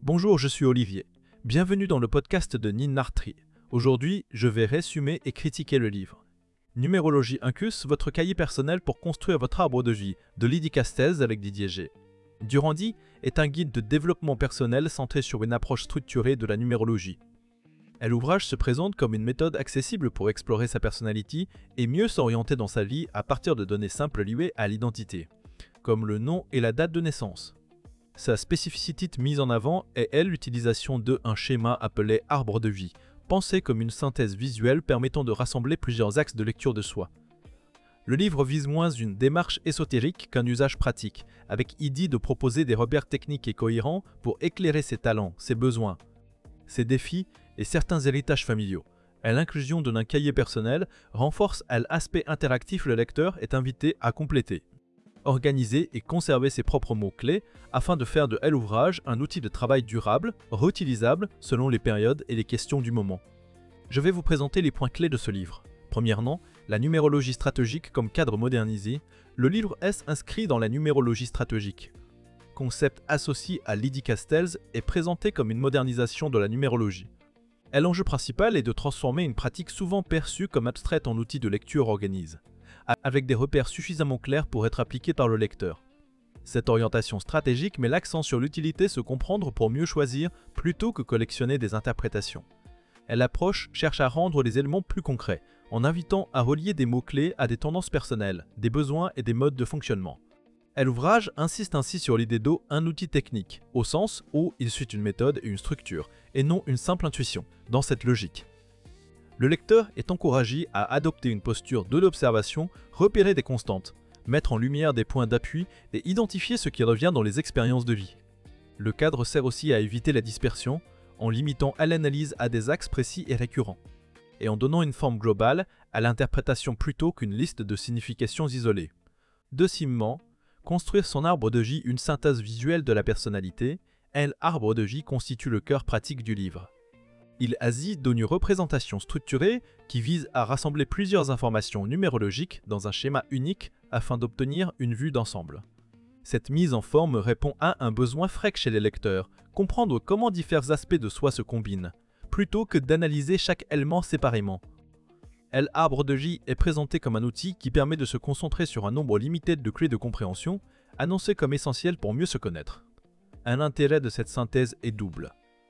Bonjour, je suis Olivier. Bienvenue dans le podcast de Ninartri. Aujourd'hui, je vais résumer et critiquer le livre. Numérologie Incus, votre cahier personnel pour construire votre arbre de vie, de Lydie Castells avec Didier G. Durandi est un guide de développement personnel centré sur une approche structurée de la numérologie. L'ouvrage se présente comme une méthode accessible pour explorer sa personnalité et mieux s'orienter dans sa vie à partir de données simples liées à l'identité, comme le nom et la date de naissance. Sa spécificité mise en avant est l'utilisation d'un schéma appelé arbre de vie, pensé comme une synthèse visuelle permettant de rassembler plusieurs axes de lecture de soi. Le livre vise moins une démarche ésotérique qu'un usage pratique, avec idée de proposer des repères techniques et cohérents pour éclairer ses talents, ses besoins, ses défis et certains héritages familiaux. L'inclusion d'un cahier personnel renforce l'aspect interactif, le lecteur est invité à compléter, organiser et conserver ses propres mots-clés afin de faire de l'ouvrage un outil de travail durable, réutilisable selon les périodes et les questions du moment. Je vais vous présenter les points clés de ce livre. Premièrement, la numérologie stratégique comme cadre modernisé. Le livre S inscrit dans la numérologie stratégique. Concept associé à Lydie Castells est présenté comme une modernisation de la numérologie. L'enjeu principal est de transformer une pratique souvent perçue comme abstraite en outil de lecture organisé, avec des repères suffisamment clairs pour être appliqués par le lecteur. Cette orientation stratégique met l'accent sur l'utilité se comprendre pour mieux choisir plutôt que collectionner des interprétations. L'approche cherche à rendre les éléments plus concrets, en invitant à relier des mots-clés à des tendances personnelles, des besoins et des modes de fonctionnement. L'ouvrage insiste ainsi sur l'idée d'un outil technique, au sens où il suit une méthode et une structure, et non une simple intuition, dans cette logique. Le lecteur est encouragé à adopter une posture de l'observation, repérer des constantes, mettre en lumière des points d'appui et identifier ce qui revient dans les expériences de vie. Le cadre sert aussi à éviter la dispersion, en limitant l'analyse à des axes précis et récurrents, et en donnant une forme globale à l'interprétation plutôt qu'une liste de significations isolées. Deuxièmement, construire son arbre de vie, une synthèse visuelle de la personnalité. L'arbre de vie constitue le cœur pratique du livre. Il agit d'une représentation structurée qui vise à rassembler plusieurs informations numérologiques dans un schéma unique afin d'obtenir une vue d'ensemble. Cette mise en forme répond à un besoin fréquent chez les lecteurs, comprendre comment différents aspects de soi se combinent, plutôt que d'analyser chaque élément séparément. L'arbre de vie est présenté comme un outil qui permet de se concentrer sur un nombre limité de clés de compréhension, annoncées comme essentielles pour mieux se connaître. Un intérêt de cette synthèse est double.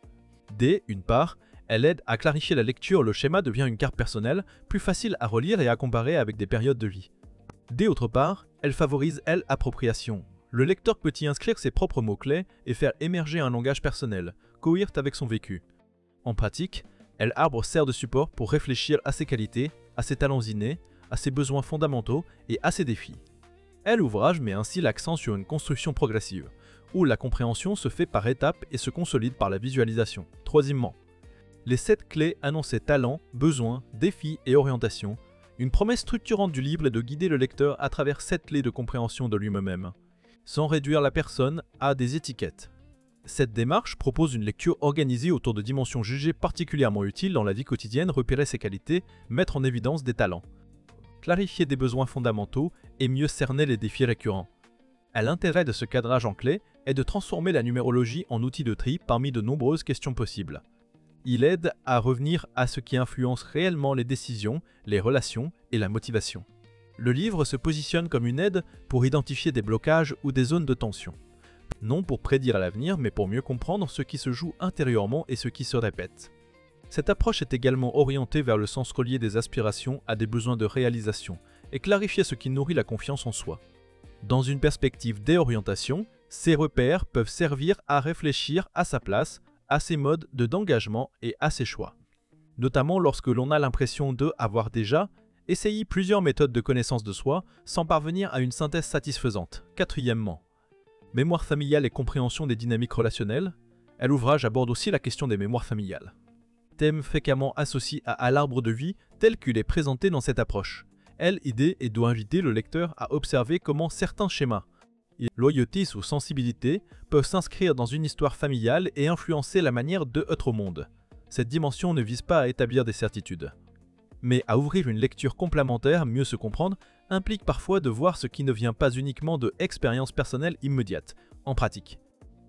D'une part, elle aide à clarifier la lecture, le schéma devient une carte personnelle, plus facile à relire et à comparer avec des périodes de vie. D'autre part, elle favorise l'appropriation. Le lecteur peut y inscrire ses propres mots-clés et faire émerger un langage personnel, cohérent avec son vécu. En pratique, l'arbre sert de support pour réfléchir à ses qualités, à ses talents innés, à ses besoins fondamentaux et à ses défis. L'ouvrage met ainsi l'accent sur une construction progressive, où la compréhension se fait par étapes et se consolide par la visualisation. Troisièmement, les 7 clés annoncent talents, besoins, défis et orientations. Une promesse structurante du livre est de guider le lecteur à travers 7 clés de compréhension de lui-même, sans réduire la personne à des étiquettes. Cette démarche propose une lecture organisée autour de dimensions jugées particulièrement utiles dans la vie quotidienne, repérer ses qualités, mettre en évidence des talents, clarifier des besoins fondamentaux et mieux cerner les défis récurrents. L'intérêt de ce cadrage en clé est de transformer la numérologie en outil de tri parmi de nombreuses questions possibles. Il aide à revenir à ce qui influence réellement les décisions, les relations et la motivation. Le livre se positionne comme une aide pour identifier des blocages ou des zones de tension. Non pour prédire l'avenir, mais pour mieux comprendre ce qui se joue intérieurement et ce qui se répète. Cette approche est également orientée vers le sens relié des aspirations à des besoins de réalisation et clarifier ce qui nourrit la confiance en soi. Dans une perspective d'orientation, ces repères peuvent servir à réfléchir à sa place, à ses modes d'engagement et à ses choix. Notamment lorsque l'on a l'impression d'avoir déjà essayé plusieurs méthodes de connaissance de soi sans parvenir à une synthèse satisfaisante. Quatrièmement, mémoire familiale et compréhension des dynamiques relationnelles. L'ouvrage aborde aussi la question des mémoires familiales. Thème fréquemment associé à l'arbre de vie tel qu'il est présenté dans cette approche. L'idée est d'inviter le lecteur à observer comment certains schémas, loyauté ou sensibilité, peuvent s'inscrire dans une histoire familiale et influencer la manière d'être au monde. Cette dimension ne vise pas à établir des certitudes, mais à ouvrir une lecture complémentaire, mieux se comprendre, implique parfois de voir ce qui ne vient pas uniquement de expériences personnelles immédiates, en pratique.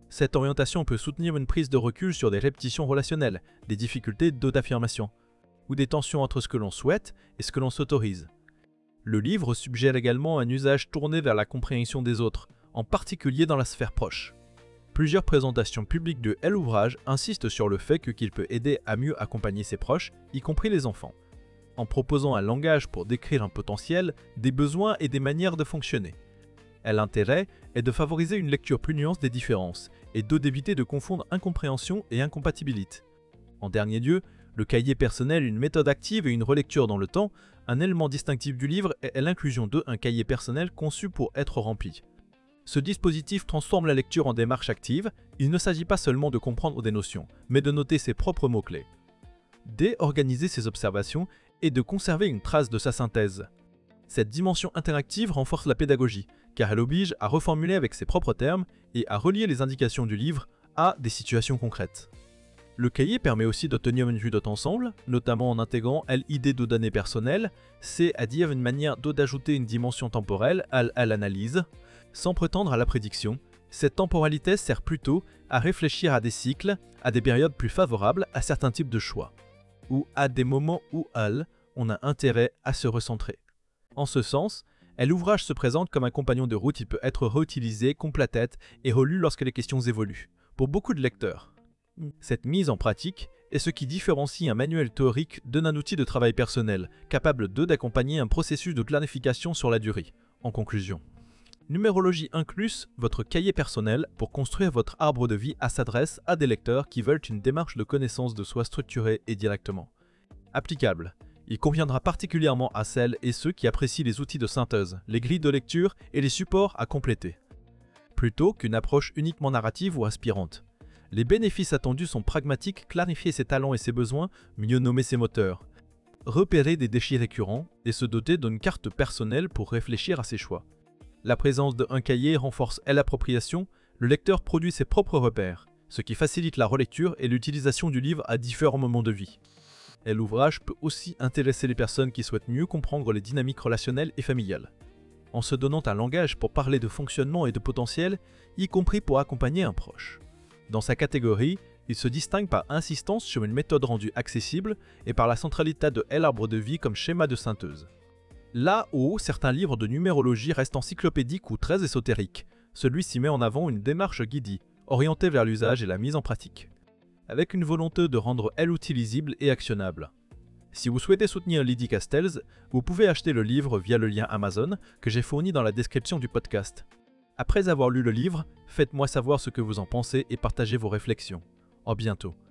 Cette orientation peut soutenir une prise de recul sur des répétitions relationnelles, des difficultés d'auto-affirmation, ou des tensions entre ce que l'on souhaite et ce que l'on s'autorise. Le livre suggère également un usage tourné vers la compréhension des autres, en particulier dans la sphère proche. Plusieurs présentations publiques de l'ouvrage insistent sur le fait qu'il peut aider à mieux accompagner ses proches, y compris les enfants, en proposant un langage pour décrire un potentiel, des besoins et des manières de fonctionner. L'intérêt est de favoriser une lecture plus nuancée des différences et d'éviter de confondre incompréhension et incompatibilité. En dernier lieu, le cahier personnel est une méthode active et une relecture dans le temps. Un élément distinctif du livre est l'inclusion d'un cahier personnel conçu pour être rempli. Ce dispositif transforme la lecture en démarche active. Il ne s'agit pas seulement de comprendre des notions, mais de noter ses propres mots-clés, d'organiser ses observations et de conserver une trace de sa synthèse. Cette dimension interactive renforce la pédagogie, car elle oblige à reformuler avec ses propres termes et à relier les indications du livre à des situations concrètes. Le cahier permet aussi d'obtenir une vue d'ensemble, notamment en intégrant l'idée de données personnelles, c'est-à-dire une manière d'ajouter une dimension temporelle à l'analyse, sans prétendre à la prédiction. Cette temporalité sert plutôt à réfléchir à des cycles, à des périodes plus favorables à certains types de choix, ou à des moments où on a intérêt à se recentrer. En ce sens, l'ouvrage se présente comme un compagnon de route. Il peut être réutilisé, complété et relu lorsque les questions évoluent. Pour beaucoup de lecteurs, cette mise en pratique est ce qui différencie un manuel théorique d'un outil de travail personnel, capable d'accompagner un processus de planification sur la durée. En conclusion, Numérologie incluse, votre cahier personnel pour construire votre arbre de vie s'adresse à des lecteurs qui veulent une démarche de connaissance de soi structurée et directement applicable. Il conviendra particulièrement à celles et ceux qui apprécient les outils de synthèse, les grilles de lecture et les supports à compléter, plutôt qu'une approche uniquement narrative ou aspirante. Les bénéfices attendus sont pragmatiques: clarifier ses talents et ses besoins, mieux nommer ses moteurs, repérer des défis récurrents et se doter d'une carte personnelle pour réfléchir à ses choix. La présence d'un cahier renforce l'appropriation, le lecteur produit ses propres repères, ce qui facilite la relecture et l'utilisation du livre à différents moments de vie. Et l'ouvrage peut aussi intéresser les personnes qui souhaitent mieux comprendre les dynamiques relationnelles et familiales, en se donnant un langage pour parler de fonctionnement et de potentiel, y compris pour accompagner un proche. Dans sa catégorie, il se distingue par insistance sur une méthode rendue accessible et par la centralité de l'arbre de vie comme schéma de synthèse. Là où certains livres de numérologie restent encyclopédiques ou très ésotériques, celui-ci met en avant une démarche guidée, orientée vers l'usage et la mise en pratique, avec une volonté de rendre l'outil lisible et actionnable. Si vous souhaitez soutenir Lydie Castells, vous pouvez acheter le livre via le lien Amazon que j'ai fourni dans la description du podcast. Après avoir lu le livre, faites-moi savoir ce que vous en pensez et partagez vos réflexions. À bientôt.